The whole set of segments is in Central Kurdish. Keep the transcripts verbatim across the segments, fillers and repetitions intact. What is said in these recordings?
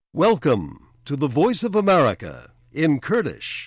Welcome to the Voice of America in Kurdish.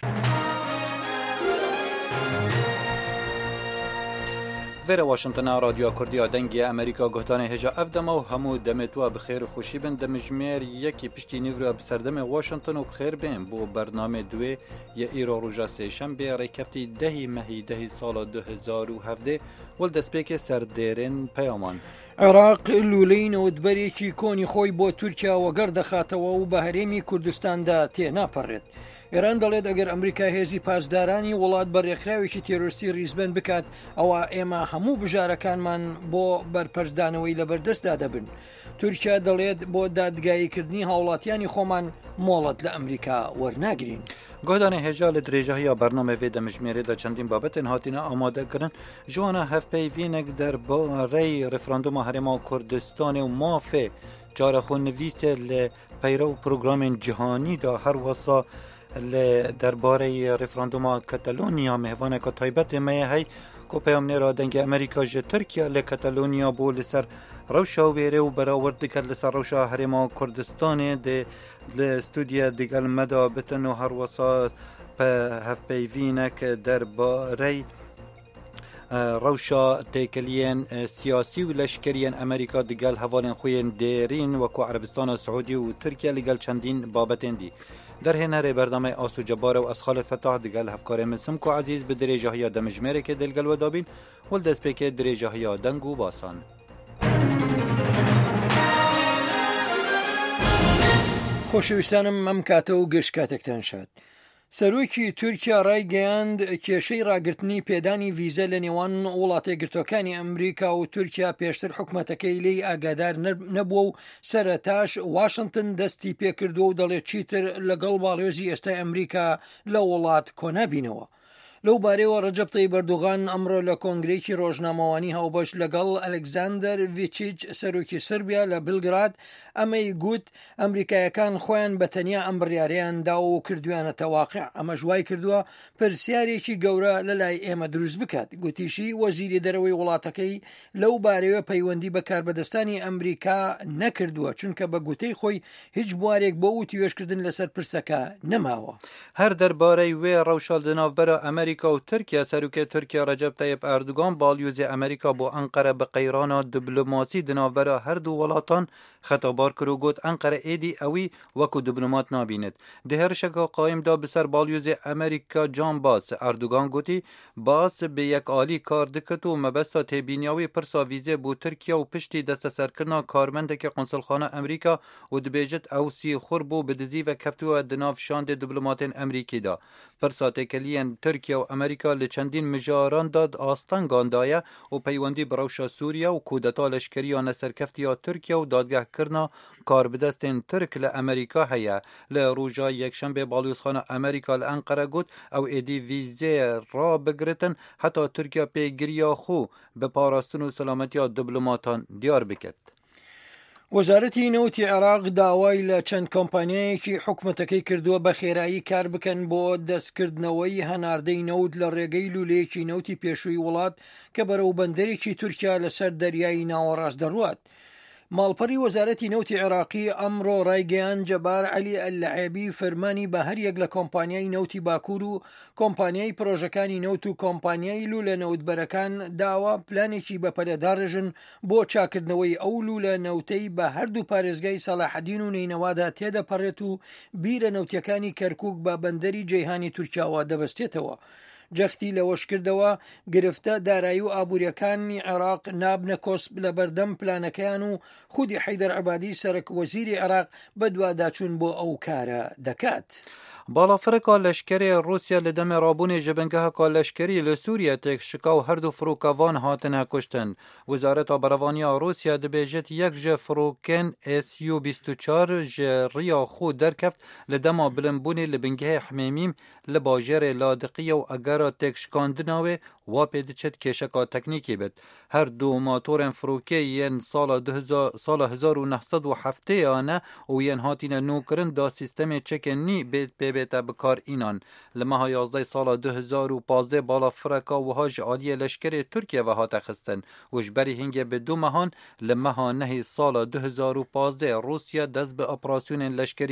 ویر واشنطن رادیو کردی دنگی امریکا گهتان هجا افدم و همو دمتوا بخیر و خوشی بن دمجمیر یکی پشتی نیورو بسردم واشنطن و بخیر بین بو برنامه دوی یا ایرو روژا سیشن بی ریکفتی دهی مهی دهی سال دو هزار و هفده والدسپیک سردیرین پیامان عراق لولین و دبریکی کونی خوی بو تورکیا و گرد خاتەوە و بە هەرێمی کوردستاندا تێناپەڕێت. ئێران دەڵێت ئەگەر ئەمریکا هێزی پاسدارانی وڵات بەڕێکخراوێکی تێرۆریستی ریزبەن بکات ئەوە ئێمە هەموو بژارەکانمان بۆ بەرپەرزدانەوەی لەبەردەستدا دەبن. تورکیا دەڵێت بۆ دادگاییکردنی هاوڵاتیانی خۆمان مۆڵەت لە ئەمریکا وەرناگرین. گۆدانê hêja li dirêjahiya bername vê demijmêrê de çendîn babetên hatine amadekirin ji wan re hevpeyvînek derbarê referanduma Herêma Kurdistanê û mafê carexwenivîsê li peyrev programên cîhanî da her wesa li derbarê referanduma Katalonya mêvaneka taybetê me ye hey ku peyamnêra dengê Amerîka ji Tirkiye li Katalonya bû li ser rewşa wêrê û berawir diket li ser rewşa Herêma Kurdistanê dê li stûdiye digel me da bitin û her wesa hevpeyvînek derbarê rewşa têkiliyên siyasî û leşkeriyên Amerîka digel hevalên xwe yên dêrîn weku Erebistana Siûdî û Tirkiye li gel çendîn babetên dî. Derhênerê berdamê Asû Cebar û ez Xalid Fetah digel hevkarê min Simko Ezîz bi dirêjahiya demijmêrekê dilgel we dabîn wil destpêkê dirêjahiya deng û basan. خۆشەویستانم ئەم کاتە و گەشت کاتێکتان شاد. سەرۆکی تورکیا ڕایگەیاند کێشەی ڕاگررتنی پێدانی ڤیزە لە نێوان وڵاتە یەکگرتوەکانی ئەمریکا و تورکیا پێشتر حکوومەتەکەی لێی ئاگادار نەبووە و سەرەتاش واشنگتن دەستی پێکردو و دەڵێت چیتر لەگەڵ باڵێۆزی ئێستای ئەمریکا لە وڵات کۆنابینەوە. لەو بارەیەوە ڕەجەب تەیب ئەردۆغان ئەمڕۆ لە کۆنگرێکی ڕۆژنامەوانی هاوبەش لەگەڵ ئەلێکزاندەر ڤیچیچ سەرۆکی سربیا لە بلگراد ئەمەی گوت ئەمریکایەکان خۆیان بە تەنیا ئەم بڕیارەیاندا و کردویانەتە واقع. ئەمە ژوای کردووە پرسیارێکی گەورە لە لای ئێمە دروست بکات. گوتیشی وەزیری دەرەوەی وڵاتەکەی لەو بارەوە پەیوەندی بە کاربەدەستانی ئەمریکا نەکردووە چونکە بە گوتەی خۆی هیچ بوارێک بۆ وتیوێشکردن لەسەر پرسەکە نەماوە. هەر دەربارەی وێ ڕەوشە لەناوبەرە ئەمریکا و تورکیا سەرۆکێ تورکیا ڕەجەب تەیب ئەردوغان باڵیۆزی ئەمریکا بۆ ئەنقەرە بە قەیرانە دیبلۆماسی دناوبەرە هەردوو وڵاتان خەتەبار کرد و گوت ئەنقەرە ئێدی ئەوی وەکو دیبلۆمات نابینێت. دی هێرشێکە قایمدا بەسەر باڵیۆزی ئەمریکا جان باس ئەردوغان گوتی باس بە یەکئالی کار دکات و مەبەستا تێبینیاوی پرسا ڤیزە بۆ تورکیا و پشتی دەستەسەرکردنا کارمەندێکی قونسڵخانە ئەمریکا و دەبێژێت ئەو سیخور بۆ بدزی و کەفتووە دناو شاندێ دیبلۆماتên ئەمریکیدا. پرسا تێکەلیەن تورکیا و ئەمریکا لە چەندین مژاراندا ئاستەنگاندایە و پەیوەندی بە ڕەوشە سووریا و کودەتا لەشکریانە سەرکەفتیا تورکیا و دادگەهکردنا کاربدەستên تورک لە ئەمریکا هەیە. لە ڕۆژا یەکشەمبێ باڵیۆزخانە ئەمریکا لە ئەنقەرە گوت ئەو ئێدی ڤیزێ ڕابگرتن هەتا تورکیا پێگیریا خۆ بە پاراستن و سەلامەتیا دیبلۆماتان دیار بکات. وەزارەتی نەوتی عێراق داوای لە چەند کۆمپانیایەکی حکوومەتەکەی کردووە بە خێرایی کار بکەن بۆ دەستکردنەوەی هەناردەی نەوت لە ڕێگەی لولەیەکی نەوتی پێشووی وڵات کە بەرەو بەندەرێکی تورکیا لەسەر دەریای ناوەڕاست دەڕوات. ماڵپەڕی وەزارەتی نەوتی عێراقی ئەمڕۆ ڕایگەیان جەبار عەلی ئەلعەبی فەرمانی بە هەر یەک لە کۆمپانیای نەوتی باکوور و کۆمپانیای پرۆژەکانی نەوت و کۆمپانیای لولە نەوتبەرەکان داوا پلانێکی بەپەلە داڕژن بۆ چاکردنەوەی ئەو لولە نەوتەی بە هەردوو پارێزگای سەلاحەدین و نینەوادا تێدەپەڕێت و بیرە نەوتیەکانی کەرکووک بە بەندەری جەیهانی تورکیاوە دەبەستێتەوە. جەختی لەوەش کردەوە گرفتە دارایی و ئابوووریەکانی عێراق نابنە کۆسب لە بەردەم پلانەکەیان و خودی حەیدەر عەبادی سەرۆک وەزیری عێراق بە دواداچوون بۆ ئەو کارە دەکات. باڵافرێکا لەشکرê Rûsya li demê rabûnê ji bingeheka leşkerî li Sûriye têk şika û herdû firokvan hatine kuştin. Wizareta Berevaniya Rûsya dibêjit yek ji firokên S U bîst û çar ji riya xwe derkeft li dema bilimbûnê li bingehê Hemêmîm li bajêrê Ladiqiye û egera têkşikandina wê wa pê diçet kêşeka teknîkê bit. Her du motorên firokê yên sala hezar û neh sed û heftê ne û yên hatine nûkirin da sîstemê çekên nî pê bête bikar înan. Li meha yazdeh sala du hezar û pazdeh balafireka wiha ji aliyê leşkerê Tirkiye ve hate xistin û ji berî hingê bi du mehan li meha nehê sala du hezar û pazdeh Rûsya dest bi operasyonên leşkerî